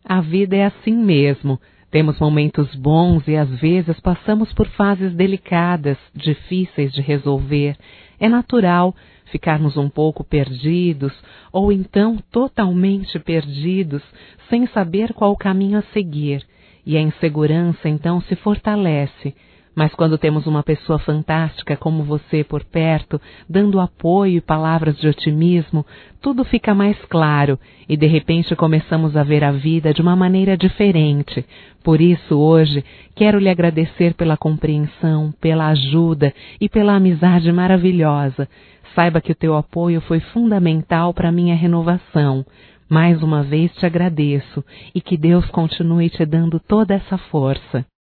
A vida é assim mesmo. Temos momentos bons e às vezes passamos por fases delicadas, difíceis de resolver. É natural ficarmos um pouco perdidos ou então totalmente perdidos, sem saber qual o caminho a seguir. E a insegurança então se fortalece. Mas quando temos uma pessoa fantástica como você por perto, dando apoio e palavras de otimismo, tudo fica mais claro e de repente começamos a ver a vida de uma maneira diferente. Por isso, hoje, quero lhe agradecer pela compreensão, pela ajuda e pela amizade maravilhosa. Saiba que o teu apoio foi fundamental para a minha renovação. Mais uma vez te agradeço e que Deus continue te dando toda essa força.